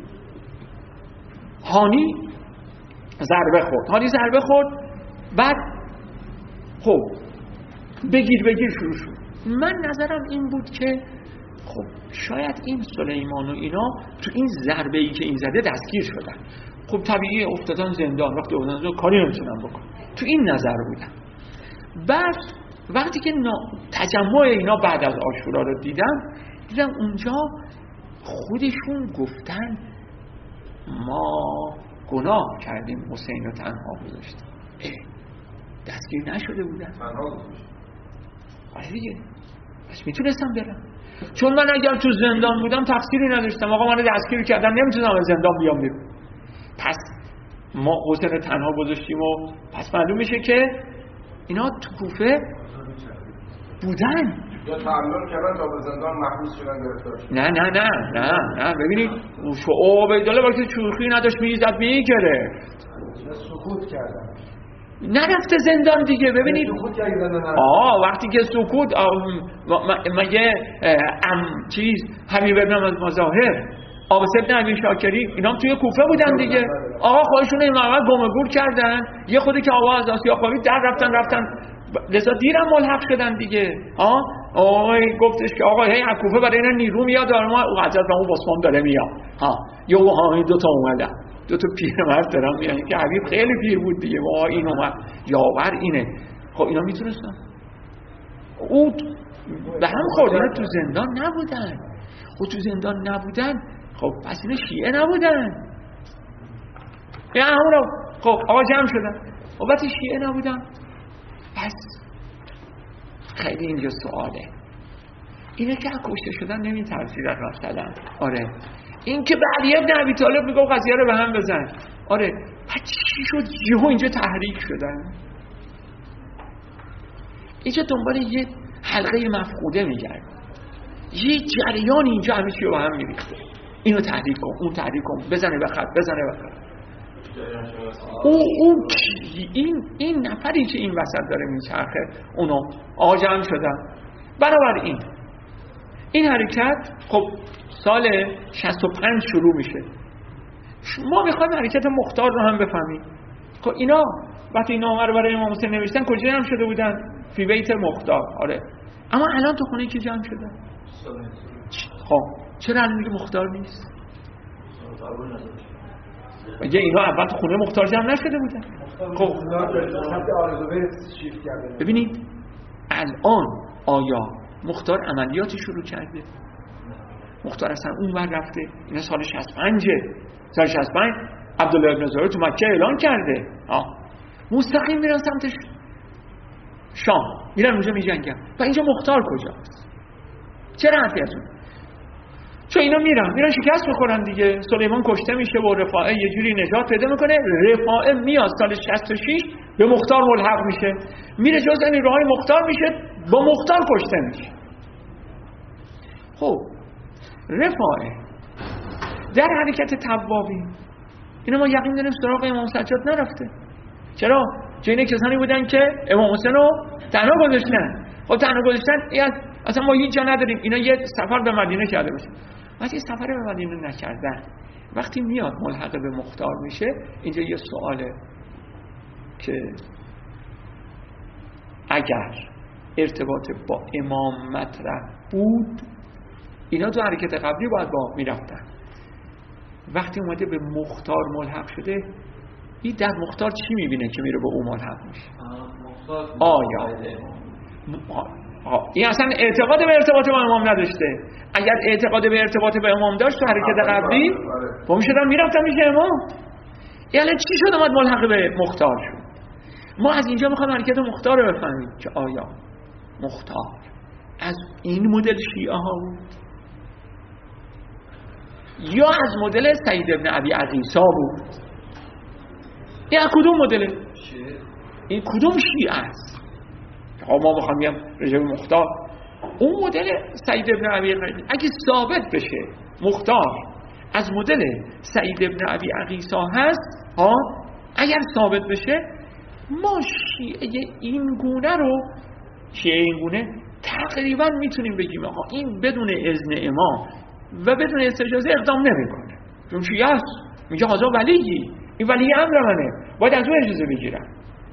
هانی ضربه خورد، هانی ضربه خورد، بعد خب بگیر بگیر شروع شد. من نظرم این بود که خب شاید این سلیمان و اینا تو این ضربه ای که این زده دستگیر شدن. خب طبیعی افتادن زندان، وقتی افتادن زندان کاری نمیتونن بکن. تو این نظر بودم. بعد وقتی که تجمع اینا بعد از عاشورا رو دیدم، دیدم اونجا خودشون گفتن ما گناه کردیم حسین رو تنها گذاشتیم. دستگیر نشده بودن، تنها گذاشتیم. آره دیگه، بس میتونستم برم، چون من اگر تو زندان بودم تقصیری نداشتم. آقا من دستگیر کردن، نمیتونم از زندان بیام بیرون. پس ما حسین رو تنها گذاشتیم و پس معلوم میشه که اینا تو کوفه بودن یا تعلل کردن تا به زندان محبوس شدن گرفتار شدن. نه نه نه نه نه ببینید شعوب عبدالله وقتی چوخی نداشت میزد میگره، سکوت کردن، نرفته زندان دیگه. ببینید آه وقتی که سکوت مگه ام چیز حبیب ابن مظاهر، عابس ابن عبی شاکری اینا توی کوفه بودن دیگه. آقا خودشون این محمد گم گور کردن، یه خودی که آقا از آسیا خوابید در رفتن رفتن لذا دیرم ملحق شدن دیگه. آه آقای گفتش که آقا هی از کوفه برای اینا نیرو میاد، ما حضرت اون بسمان داره میاد. ها یه ها دو تا اومدن، دو تا پیرمرد دارن میان که حبیب خیلی پیر بود دیگه. وا این اومد یاور اینه. خب اینا میتونستن او به هم خورد، اینا تو زندان نبودن. خب تو زندان نبودن، خب پس اینا شیعه نبودن. یعنی همون خب آقا جمع شدن وقت شیعه نبودن. پس خیلی اینجا سواله اینه که کشته شدن نمیترسیدن مثلا. آره این که به علی ابن ابی طالب میگه قضیه رو به هم بزن. آره پس چی شد یهو اینجا تحریک شدن؟ اینجا دنبال یه حلقه مفقوده میگرد، یه جریان اینجا همه چی رو به هم میریخته. اینو تحریک کن، اون تحریک کن، بزنه به خط، بزنه به خط. او او این این نفری که این وسط داره میچرخه اونو آقا جمع شدن. بنابراین این حرکت خب سال شصت و پنج شروع میشه. ما میخوایم حرکت مختار رو هم بفهمیم. خب اینا وقتی این نامه رو برای امام حسین نوشتن کجا جمع شده بودن؟ فی بیت مختار. آره اما الان تو خونه کی جمع شده؟ خب چرا الان میگه مختار نیست؟ مگه اینا اول تو خونه مختار جمع نشده بودن؟ خب ببینید الان آیا مختار عملیاتی شروع کرده؟ مختار اصلا اون ور رفته؟ اینا سال شصت و پنج سال شصت و پنج عبدالله ابن زبیر تو مکه اعلان کرده. آه. مستقیم میرن سمت شام، میرن اونجا میجنگن. و اینجا مختار کجاست؟ چرا حرفی از اون؟ چون اینا میرن میرن شکست میخورن دیگه. سلیمان کشته میشه و رفاعه یه جوری نجات پیدا میکنه. رفاعه میاد سال شصت و شش به مختار ملحق میشه، میره جز این راهی مختار میشه، با مختار کشته میشه. خب رفاعه در حرکت توابی اینا ما یقین داریم سراغ امام سجاد نرفته. چرا؟ چون اینا کسانی بودن که امام حسین رو تنها گذاشتن. خب تنها گذاشتن اصلا ما هیچ جا نداریم. اینا یه سفر به مدینه کرده باشه. وقتی سفر به مدینه نکردن، وقتی میاد ملحق به مختار میشه، اینجا یه سواله که اگر ارتباط با امام مطرح بود اینا تو حرکت قبلی باید با میرفتن. وقتی اومده به مختار ملحق شده، این در مختار چی میبینه که میره به اون ملحق میشه؟ آیا این اصلا اعتقاد به ارتباط با امام نداشته؟ اگر اعتقاد به ارتباط به امام داشت تو حرکت قبلی با میشدن میرفتن میشه امام. یعنی چی شد اومد ملحق به مختار شد؟ ما از اینجا میخوایم حرکت مختار رو بفهمیم که آیا مختار از این مدل شیعه ها بود یا از مدل سید ابن ابی عقیصا بود؟ این کدوم مدله؟ این کدوم شیعه است؟ ما میخوام بگم رجب مختار اون مدل سید ابن ابی عقیصا اگه ثابت بشه مختار از مدل سید ابن ابی عقیصا هست، ها اگر ثابت بشه ما شیعه این گونه رو شیعه این گونه تقریبا میتونیم بگیم آقا این بدون اذن امام و بدون استجازه اقدام نمیکنه، چون شیعه است میگه حاضر ولیی، این ولی امر منه، باید از اون اجازه بگیرم.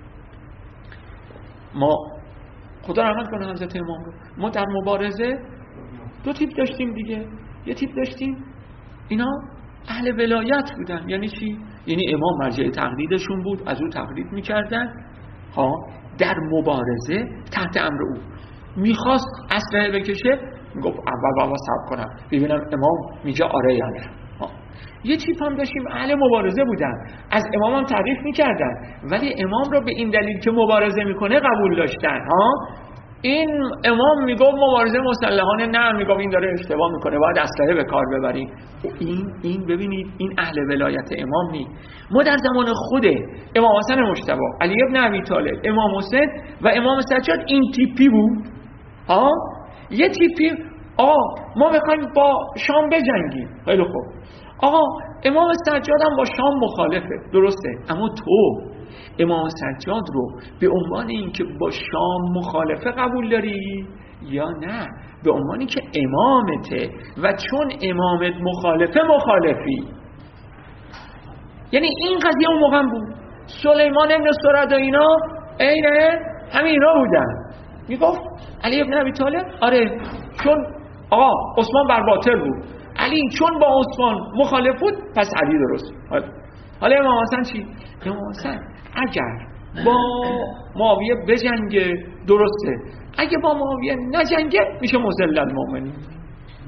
ما خدا رحمت کنه حضرت امام رو، ما در مبارزه دو تیپ داشتیم دیگه. یه تیپ داشتیم اینا اهل ولایت بودن. یعنی چی؟ یعنی امام مرجع تقلیدشون بود، از او تقلید میکردن. ها در مبارزه تحت امر او میخواست اسلحه بکشه، میگفت اول بابا صبر کنم ببینم امام میگه آره یا نه. یه تیپ هم داشتیم اهل مبارزه بودن، از امام هم تعریف میکردن ولی امام رو به این دلیل که مبارزه میکنه قبول داشتن. ها این امام میگفت مبارزه مسلحانه، نه میگفت این داره اشتباه میکنه باید اسلحه به کار ببریم. این این ببینید این اهل ولایت امام نی. ما در زمان خود امام حسن مجتبی، علی ابن ابی طالب، امام حسین و امام سجاد این تیپی بود. ها یه تیپی آه ما میخوایم با شام بجنگیم، خیلی خوب آقا امام سجاد هم با شام مخالفه، درسته، اما تو امام سجاد رو به عنوان این که با شام مخالفه قبول داری یا نه به عنوانی که امامته و چون امامت مخالفه مخالفی؟ یعنی این قضیه اون موقع بود. سلیمان ابن سرد و اینا اینه همین اینا بودن. میگفت علی ابن ابی طالب آره چون آقا عثمان بر باطل بود، علی چون با عثمان مخالف بود پس علی درست. حالا امام حسن چی؟ امام حسن اگر با معاویه بجنگه درسته، اگه با معاویه نجنگه میشه مذل المؤمنین.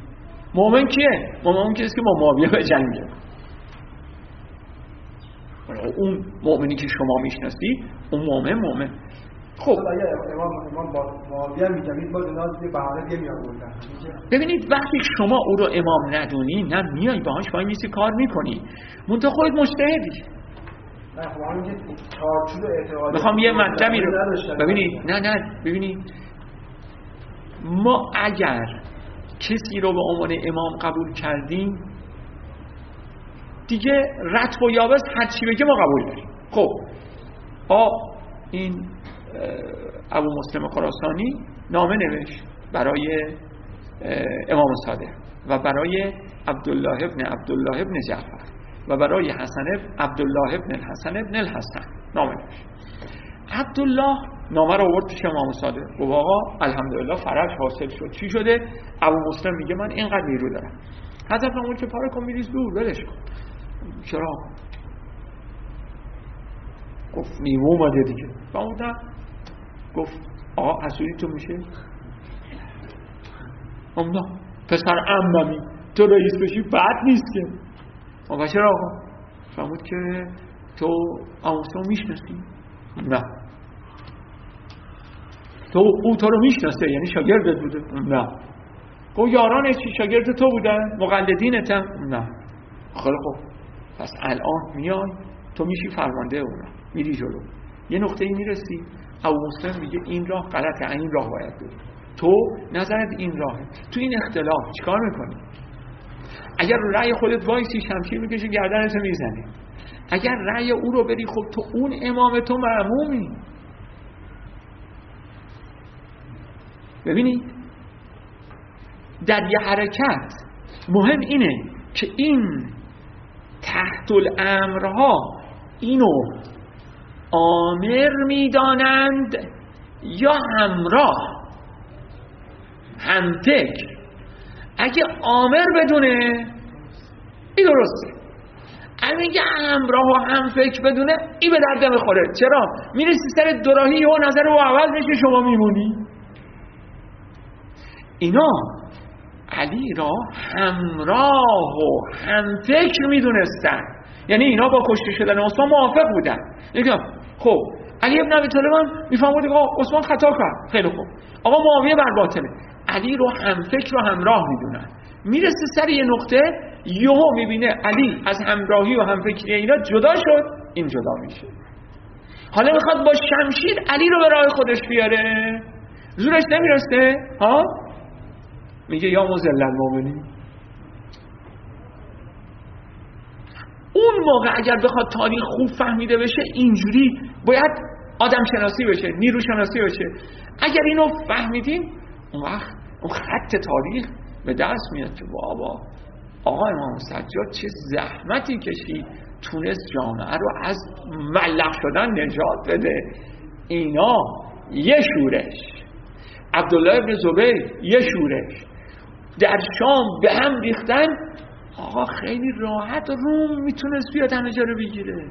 مؤمن کیه؟ مؤمن کیه که با معاویه بجنگه. اون مؤمنی که شما میشناسید اون مؤمن مؤمن. خب اگر امام امام با معاویه میگم باز اینا دیگه بهانه دیگه میآوردن. ببینید وقتی شما او رو امام ندونی نه میای باهاش وای میسی کار میکنی منتها خودت مجتهدی. نه خب همین که چارچوب اعتقادی میخوام یه مطلبی رو ببینید. نه نه ببینید ما اگر کسی رو به عنوان امام قبول کردیم دیگه رطب و یابس هر چی بگه ما قبول داریم. خب آ این ابو مسلم خراسانی نامه نوشت برای امام صادق و برای عبدالله ابن عبدالله ابن جعفر و برای حسن عبدالله ابن الحسن ابن الحسن نامه نوشت. عبدالله نامه رو آورد پیش امام صادق گفت آقا الحمدلله فرج حاصل شد. چی شده؟ ابو مسلم میگه من اینقدر نیرو دارم. حضرت فرمود که پاره کن میریز دور ولش کن. چرا؟ گفت نیمه اومده دیگه. فرمود نه. گفت آقا حسودی تو میشه؟ ام نه پسر عممی تو رئیس بشی بد نیست که. آقا چرا آقا؟ فرمود که تو ابو مسلم میشناسی؟ نه. تو او تو رو میشناسه یعنی شاگردت بوده؟ نه. گفت یاران چی شاگرد تو بودن؟ مقلدینتن؟ نه. خیلی خوب پس الان میای تو میشی فرمانده اونا میری جلو یه نقطه ای میرسی ابو مسلم میگه این راه غلطه این راه باید بری تو نظرت این راهه تو این اختلاف چیکار میکنی؟ اگر رأی خودت وایسی شمشیر میکشی گردنت میزنی اگر رأی او رو بری خب تو اون امام تو مأمومی. ببینید در یه حرکت مهم اینه که این تحت الامرها اینو آمر میدانند یا همراه همفکر. اگه آمر بدونه این درسته اگه همراه و همفکر بدونه این به درد میخوره. چرا؟ میرسی سر دوراهی و نظر و عوض بشه شما میمونی. اینا علی را همراه و همفکر میدونستن یعنی اینا با کشته شدن عثمان موافق بودن. میگم خب علی ابن ابی طالب هم میفهمه که عثمان خطا کرد خیلی خوب آقا معاویه بر باطله علی رو همفکر و همراه میدونن. میرسه سر یه نقطه یهو میبینه علی از همراهی و همفکری اینا جدا شد این جدا میشه. حالا میخواد با شمشیر علی رو به راه خودش بیاره زورش نمیرسه ها میگه یا مذل المؤمنین. اون موقع اگر بخواد تاریخ خوب فهمیده بشه اینجوری باید آدم شناسی بشه نیرو شناسی بشه. اگر اینو فهمیدیم اون وقت اون خط تاریخ به دست میاد که بابا آقا امام سجاد چه زحمتی کشید تونست جامعه رو از ملق شدن نجات بده. اینا یه شورش عبدالله ابن زبیر یه شورش در شام به هم ریختن. آقا خیلی راحت روم میتونست بیاد همه جا رو بگیره.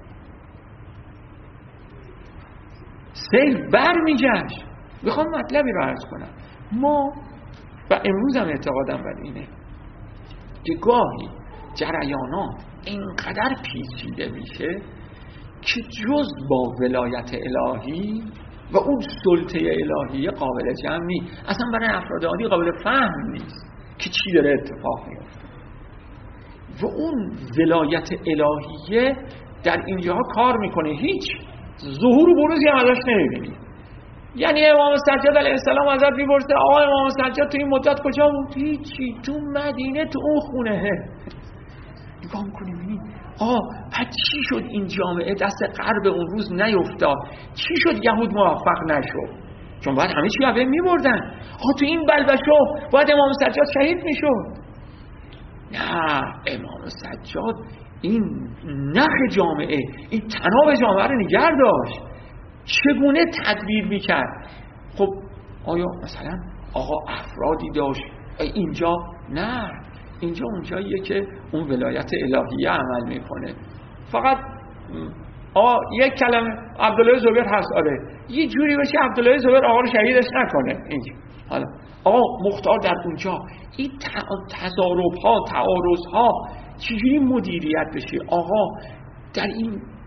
سیل بر میگشت. بخوام مطلبی رو عرض کنم ما و امروز هم اعتقادم بر اینه که گاهی جریانات اینقدر پیچیده میشه که جز با ولایت الهی و اون سلطه الهی قابل جمع نیست. اصلا برای افراد عادی قابل فهم نیست که چی داره اتفاق میفته و اون ولایت الهیه در اینجاها کار میکنه. هیچ ظهور و بروزی هم ازش نمیبینی. یعنی امام سجاد علیه السلام ازت میپرسه آقا امام سجاد تو این مدت کجا بود؟ هیچی تو مدینه تو اون خونه. نگاه میکنی ببینی آه بعد چی شد این جامعه دست غرب اون روز نیفتاد؟ چی شد یهود موفق نشد؟ چون باید همه چی عبه میبردن. آه تو این بلبشو باید امام سجاد شهید میشد. نه امام سجاد این نخ جامعه این تناب جامعه رو نگه داشت. چگونه تدبیر میکرد؟ خب آیا مثلا آقا افرادی داشت اینجا؟ نه اینجا اونجاییه که اون ولایت الهیه عمل میکنه. فقط آقا یک کلمه عبدالله زبیر هست آره یه جوری بشه عبدالله زبیر آقا رو شهیدش نکنه اینجا. حالا آقا مختار در اونجا این تضارب ها تعارض ها چجوری مدیریت بشه؟ آقا در این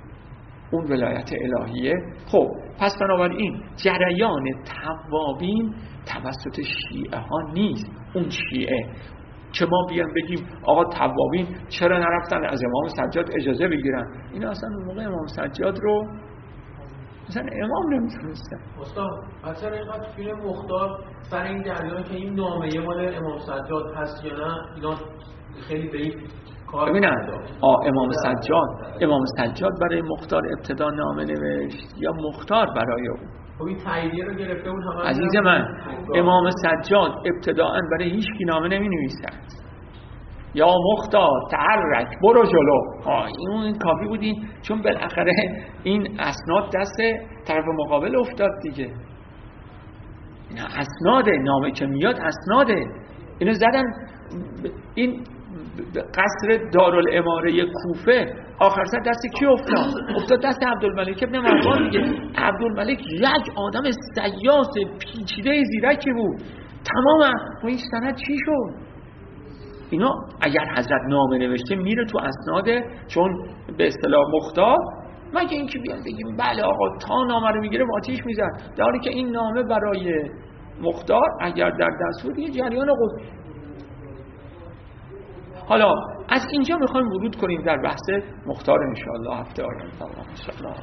اون ولایت الهیه. خب پس بنابراین جریان توابین توسط شیعه ها نیست. اون شیعه که ما بیان بگیم آقا توابین چرا نرفتن از امام سجاد اجازه بگیرن، این اصلا اون موقع امام سجاد رو مثلا امام نمیتونستن. استاد اصلا اینقدر فیلم مختار سر این جریان که این نامه مال امام سجاد هست یا نه، اینا خیلی به این کار ببینن امام سجاد امام سجاد برای مختار ابتدا نامه نوشت یا مختار برای اون؟ خب این تاییدیه رو گرفته اون همه. عزیز من امام سجاد ابتداءً برای هیچ کی نامه نمی نویسد. یا مختار تحرک برو جلو، این اون کافی بودی، چون بالاخره این اسناد دست طرف مقابل افتاد دیگه. نه اسناده، نامه که میاد اسناده. اینو زدن این قصر دارالاماره کوفه آخر سر دست کی افتاد؟ افتاد دست عبدالملک ابن مروان دیگه. عبدالملک یک آدم سیاس پیچیده زیرکی بود. تمام این سند چی شد؟ اینا اگر حضرت نامه نوشته میره تو اسناده، چون به اصطلاح مختار مگه اینکه بیان بگیم بله آقا تا نامه رو میگیره آتیش میزن، در حالی که این نامه برای مختار اگر در دست بود یه جریان قد. حالا از اینجا میخوایم ورود کنیم در بحث مختار انشاءالله هفته آینده. انشاءالله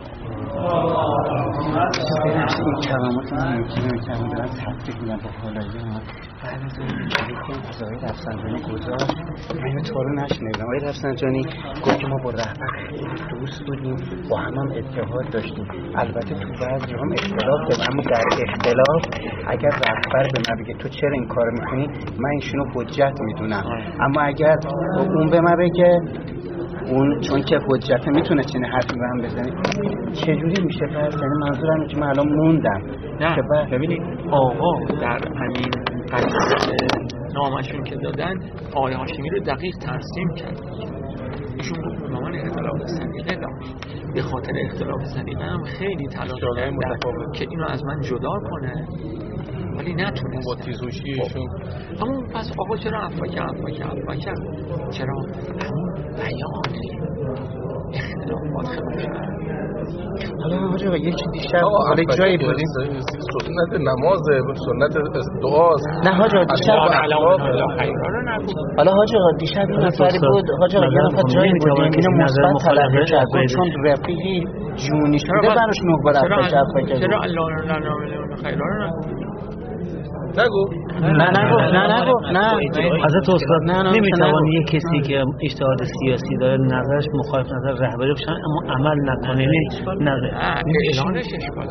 این کلمات من میتونم کلمات دارم تطبیق میدم با حالایی ما. بعد از اون چیزی که آقای رفسنجانی گذاشت من اینو تو رو نشنیدم. آقای رفسنجانی گفت که ما با رهبر خیلی دوست بودیم، با هم هم اتحاد داشتیم. البته تو بعضی هم اختلاف داریم، اما در اختلاف اگر رهبر به من بگه تو چرا این کار میکنی، من ایشونو حجت میدونم. اما اگر اون به من بگه اون چون که حجت میتونه چنین حرفی به هم بزنه، چجوری میشه پس؟ یعنی منظورم اینه که من الان موندم. نه ببینید آقا در همین قصه نامشون که دادن آقای هاشمی رو دقیق ترسیم کرد. ایشون گفت نامان اختلاف سلیقه داشت، به خاطر اختلاف سلیقه هم خیلی تلاش کردن که اینو از من جدا کنه ولی نتونست. با تیزوشی ایشون همون پس آقا چرا عفا کرد عفا کرد عفا کرد چرا؟ همون بیان اختلافات خیلی شد. حالا آقا یه چی دیشب حالا جایی بودیم سنت نمازه، سنت دعاست. نه حاج آقا دیشب حالا حاج آقا دیشب این نفری بود، حاج آقا یه نفر جایی بودیم اینو مثبت تلقی کرد، چون رفیقی جونی شده براش نوبر عفا کرد. چرا الله را نعمل خیرا رو نگو نگو نه نگو نه نگو نه حضرت استاد نمیتوان یک کسی که اجتهاد سیاسی داره نظرش مخالف نظر رهبری باشه اما عمل نکنه نظر اعلانش اشکال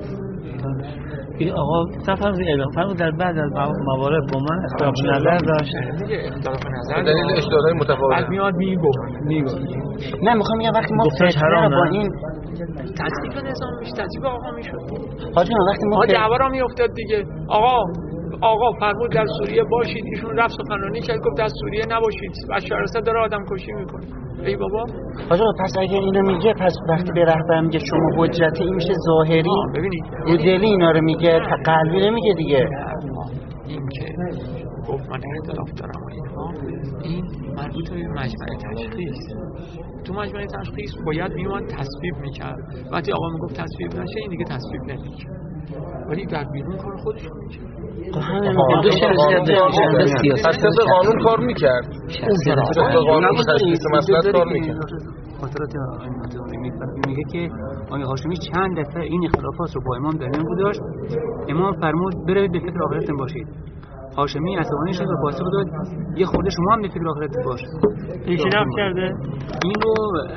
این آقا سفر اعلام فرمود در بعد از موارد با من اختلاف نظر داشت. اختلاف نظر دلیل اجتهادهای متفاوت بعد میاد میگه میگه نه میخوام میگم وقتی ما فتنه با این تصدیق نظام میشه تصدیق آقا میشد حاجی وقتی ما دعوا را میافتاد دیگه. آقا آقا فرمود در سوریه باشید، ایشون رفت سخنرانی کرد گفت در سوریه نباشید، بشار الاسد داره آدم کشی میکنه. ای بابا حاجی پس اگه اینو میگه پس وقتی به رهبر میگه شما حجتی این میشه ظاهری، ببینید رو دلی اینا رو میگه تا قلبی نمیگه دیگه. این که گفت من اختلاف دارم و اینها این مربوط به مجمع تشخیص. تو مجمع تشخیص باید میومد تصویب میکرد، وقتی آقا میگفت تصویب نشه این دیگه تصویب نمیکرد، ولی در بیرون کار خودش میکرد. دو سیاست قانون کار میکرد، سیاست قانون تشخیص مسئله کار میکرد. خاطرات میگه که آقای هاشمی چند دفعه این اختلافات رو با امام در میون گذاشت، امام فرمود برید به فکر آخرتتون باشید. هاشمی عصبانی شد و پاسخ داد یه خورده شما هم به فکر آخرت باش. این چی نقل کرده؟ این رو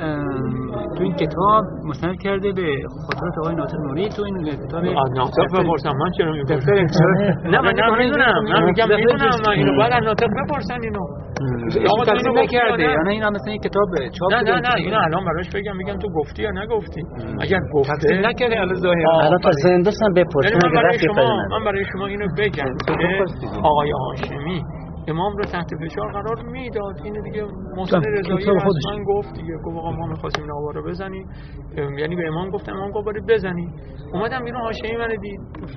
تو این کتاب مستند کرده به خاطرات آقای ناطق نوری. تو این کتاب ناطق بپرسم من چرا میپرسم؟ نه من نمیدونم، من میگم میدونم، من اینو باید از ناطق بپرسن. اینو آقا تصدیق نکرده یعنی این هم مثلا این کتاب چاپ نه نه نه اینو الان براش بگم میگم تو گفتی یا نگفتی؟ اگر گفته تصدیق نکرده الان ظاهر الان تا زنده سن بپرسن. من برای شما من برای شما اینو بگم که آقای هاشمی امام رو تحت فشار قرار میداد. اینو دیگه محسن رضایی من گفت دیگه، گفت آقا ما می‌خواستیم نوار رو بزنیم، یعنی به امام گفتم امام گفت برید بزنید. اومدم بیرون هاشمی منو دید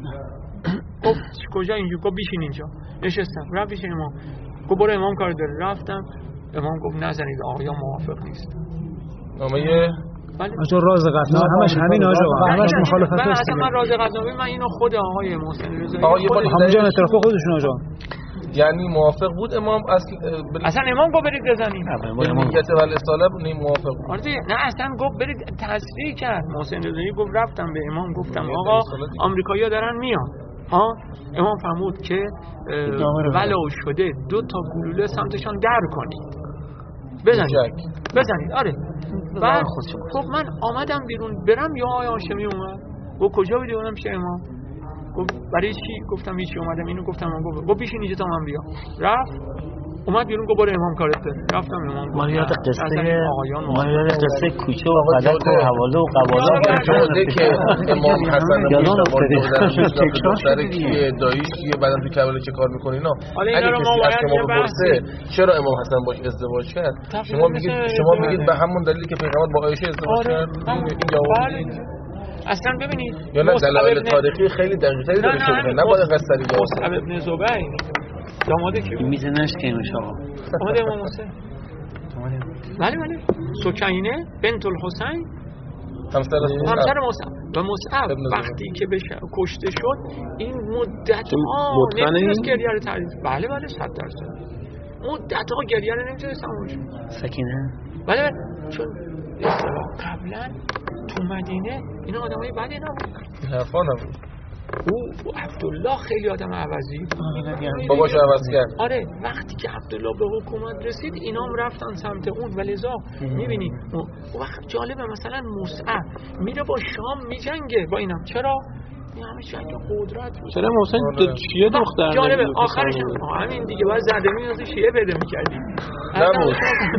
گفت کجا اینجا؟ گفت بشین اینجا. نشستم رفت پیش امام گفت برو امام کار داره. رفتم امام گفت نزنید آقا موافق نیست. نامه بله آجا راز قطنابی همش همین آجا همش مخالفت است. اصلا من راز قطنابی من اینو خود آقای محسن رضایی همونجا اطراف خودشون آجا یعنی موافق بود امام اصل بل... اصلا امام گفت برید بزنید نیت ولی اصالت نه موافق بود. آره نه اصلا گفت برید تصریح کرد. محسن رضایی گفت رفتم به امام گفتم آقا آمریکایی‌ها دارن میان ها. امام فرمود که ولو شده دو تا گلوله سمتشان در کنید بزنید بزنید آره. بعد خب من آمدم بیرون برم یا آقای هاشمی اومد و کجا بودی اونم شه امام گفت برای چی گفتم هیچی اومدم اینو گفتم من گفت گفت بیشین اینجا تا من بیا رفت اومد بیرون گفت برو امام کارت داره رفتم امام ما یاد قصه ما یاد قصه کوچه و قدک و حواله و قواله شده که امام حسن یادون افتاده سر کیه داییش کیه بعدم تو کربلا چه کار میکنه اینا اگه کسی از شما بپرسه چرا امام حسن باش ازدواج کرد شما میگید شما میگید به همون دلیلی که پیغمبر با عایشه ازدواج کرد این جواب اصلا ببینید یا نه دلایل تاریخی خیلی دقیق‌تری داره شده نه باید قصری مصعب ابن زبیر داماد کی بود میزه نشکنش آقا داماد امام حسین بله بله سکینه بنت الحسین همسر همسر مصعب و مصعب وقتی که بشه کشته شد این مدت ها نمیتونست گریه رو تعریف بله بله صد درصد مدت ها گریه رو نمیتونست تموم شد سکینه بله چون اصطلاح قبلا تو مدینه اینا آدمای بدی نبود حرفا نبود او عبدالله خیلی آدم عوضی باباش عوض کرد آره وقتی که عبدالله به حکومت رسید اینام رفتن سمت اون ولذا میبینی وقت جالبه مثلا مصعب میره با شام میجنگه با اینم چرا این همه جنگ قدرت بود چرا محسن شیعه دختر جالبه آخرش همین دیگه باید زده میاد شیعه پیدا میکردی نبود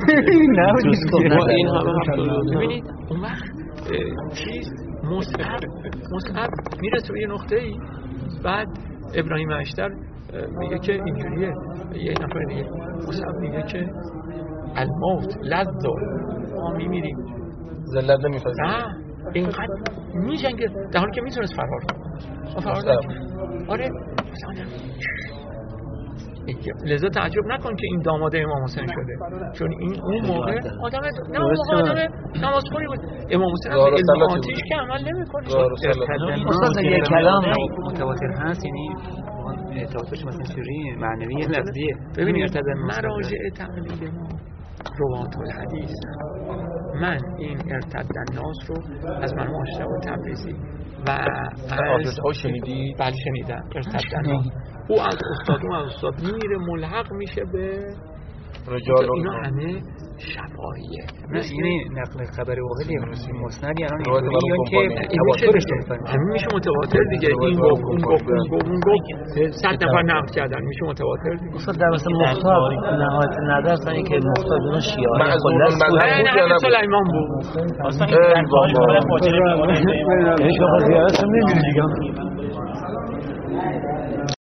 نبود این همه ببینید اون وقت چیز مصعب مصعب میرسه به یه نقطه ای بعد ابراهیم اشتر میگه که اینجوریه یه نفر دیگه مصعب میگه که الموت لذ ما میمیریم ذلت نمیپذیره نه اینقدر میجنگه در حالی که میتونست فرار کنه فرار نکنه آره لذا تعجب نکن که این داماد امام حسین شده چون این اون موقع آدم نه اون موقع آدم نمازخوری بود امام حسین هم علم آتیش که عمل نمیکنه استاد یه کلام متواتر هست یعنی ارتباطش مثلا سری معنوی لفظیه ببینید مراجع تقلید ما روات الحدیث من این ارتد الناس رو از من مشتبه تبریزی و از ها شنیدی؟ بله شنیدم ارتد الناس او از استاد اون از استاد میره ملحق میشه به رجال اینا همه شفاهیه یعنی نقل خبر واحدی مسند یعنی یا که تواترش همین میشه متواتر دیگه این گفت اون گفت اون گفت اون گفت صد نفر نقل کردن میشه متواتر دیگه اصلا در واسه مختار نهایت نظر است اینکه مختار اون شیعه کلاس بود نه سلیمان بود اصلا این بابا زیارت هم نمی‌بینی دیگه